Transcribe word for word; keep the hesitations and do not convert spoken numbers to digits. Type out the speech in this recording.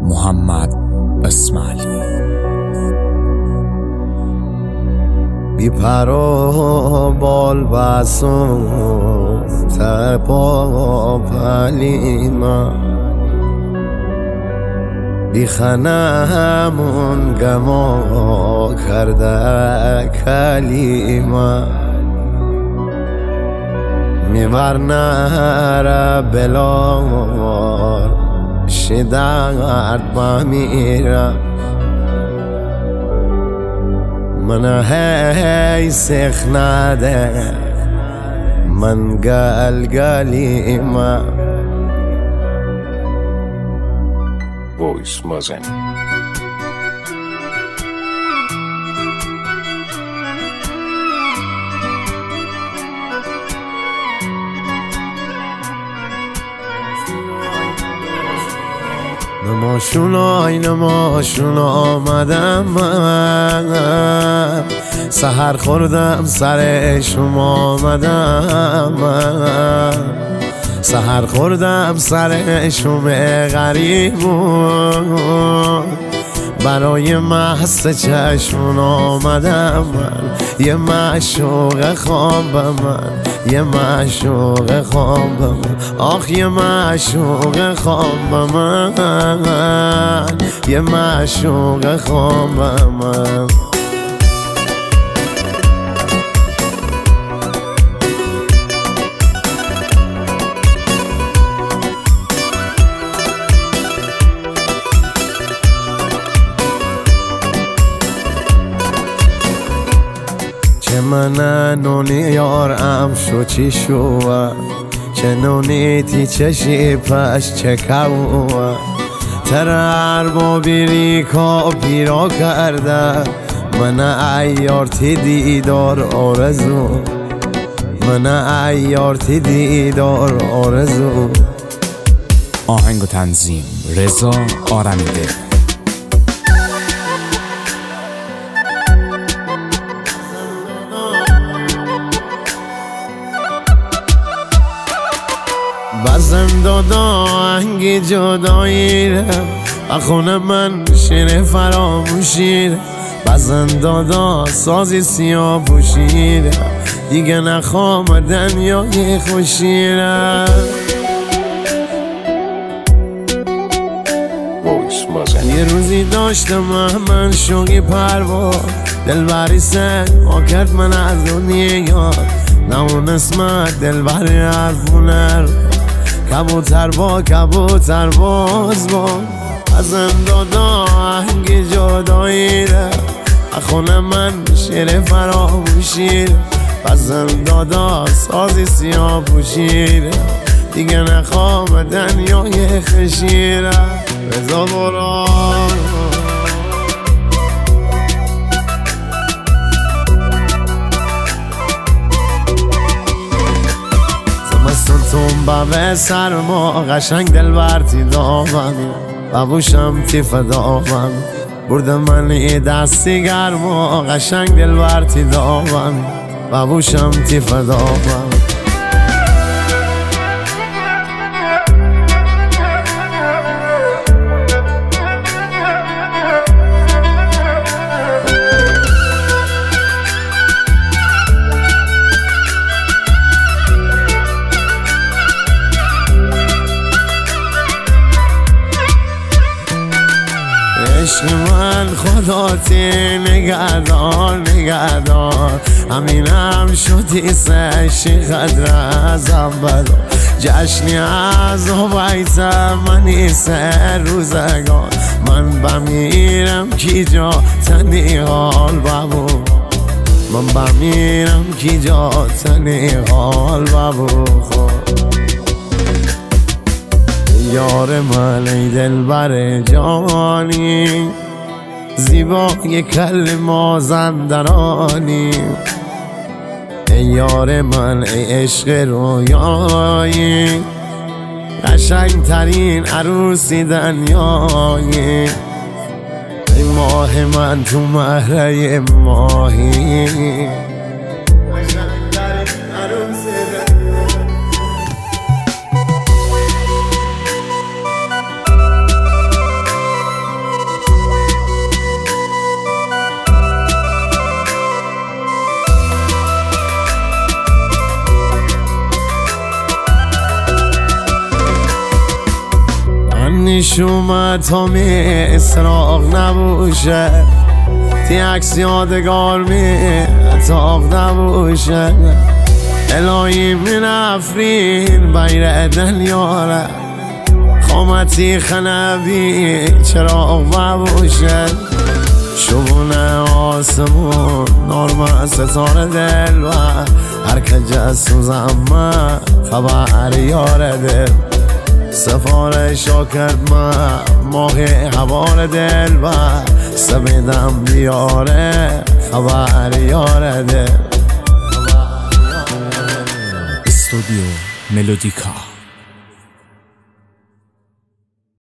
محمد اسماعیلی. بی پر و بال بسون تپا پلیما بی خنمون گما کرده کلیما میور نره بلار شدرد با میرم من هی سخ نده من گل گلیما Voice Mazen. نماشونای نماشون آمدم من سحر خوردم سر شما آمدم من سحر خوردم سر شما غریبون برای محض چشمون آمدم من یه معشوق خواب من یه معشوق خواب من آخ یه معشوق خواب من یه معشوق خواب من چه من نونی یارم شو چی شو چه نونی تی چشی پش چه کوا ترر با بیری کا پیرا کرده من ایار تی دیدار آرزو من ایار تی دیدار آرزو. آهنگ و تنظیم رضا آرمیده. بزن دادا آهنگ جدایی را اخونه من شیر فراموشی را بزن دادا سازی سیاه پوشی را دیگه نخوام دنیای خوشی را. یه روزی داشتم من شوقی پروا دلبری سن ما کرد من از دنیا نمون اسمت دلبری حرفونر کبوتر با کبوتر باز با بزن دادا آهنگ جدایی را اخونه من شیر فراموشی را بزن دادا سازی سیاه پوشی را دیگه نخوام دنیای خشی را. رضا برا زمستون به سرما قشنگ دل برتی دامم ببوشم تی فدامم برده من ای دستی گرما قشنگ دل برتی دامم ببوشم تی فدامم. عشق من خداتی نگهدار نگهدار همینم شدی سشی قدر از اول جشنی از ویسم منی سر روزگار من بمیرم کی جا تنی حال بابو من بمیرم کی جا تنی حال بابو خود یار من ای دلبر جانی زیبای کل مازندرانی ای یار من ای عشق رویایی قشنگ ترین عروسی دنیایی ای ماه من تو مهره ماهی نیش اومد تا می اسراغ نبوشه تی عکس یادگار می اتاق نبوشه الهی من افرین بیر دل یاره خامتی خنبی چراغ مبوشه شبونه آسمون نارمه ستاره دل و هر که جسوزم من خبر یاره دل سفارش کرد من ماهی حوار دل و سمیدم بیاره خبر یاره دل استودیو ملودیکا.